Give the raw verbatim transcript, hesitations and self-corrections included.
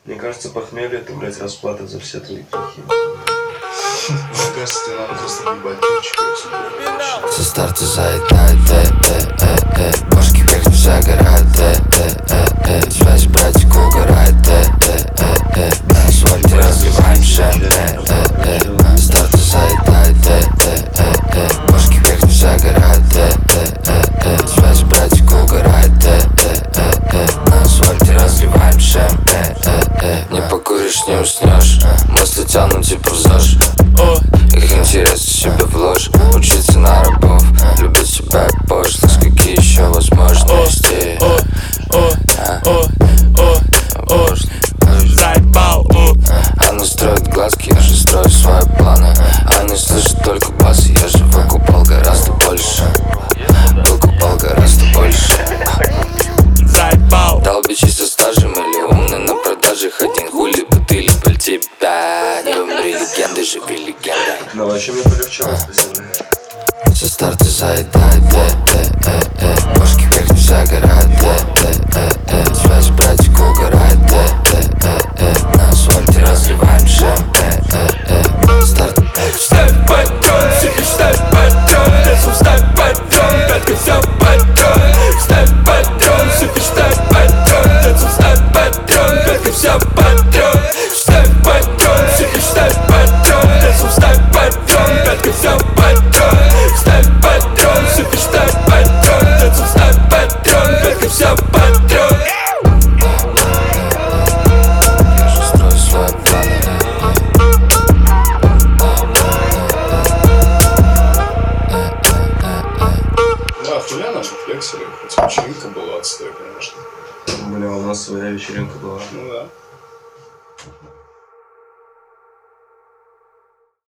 Мне кажется, похмелье это, блядь, расплата за все твои грехи. Мне кажется, тебе надо просто ебать ключик. Со старта заедает, э, э, э, э. Башки вверх не загорает, э, э, э, э. Связь, братик, угорает, э, э, э, э. На асфальте разливаем шампань, э, э, э. Старта заедает, э, э, э, э. Башки вверх не загорает, э, э, э, э. Связь, братик, угорает, э, э, э, э. На асфальте разливаем шампань, э, э. Не покуришь, не уснешь. Мысли тянут, типа в ЗОЖ. Их интерес в себя вложь. Учиться на рабов, любить себя пошлость. Какие еще возможности? Заебал, Они строят глазки, я же строю свои планы. Они слышат только бас, я же выкупал гораздо больше. Выкупал гораздо больше. заебал. Долбичи со стажем или умный на продажах. Один хули бутыли пыль тебя. Не умри, легенды, живи легендой. Ну вообще мне полегчало, спасибо. Со старта заедает, э, э, э, э. Башки вверх не загорает, э, э, э, э. Связь, братик, угорает, э, э, э, э. На асфальте разливаем шампань, э, э. Старт, э. Ставь патрон, себе ставь патрон. Лесом ставь патрон, пятка вся патрон. Ставь патрон, себе ставь патрон. Лесом ставь патрон, пятка вся патрон.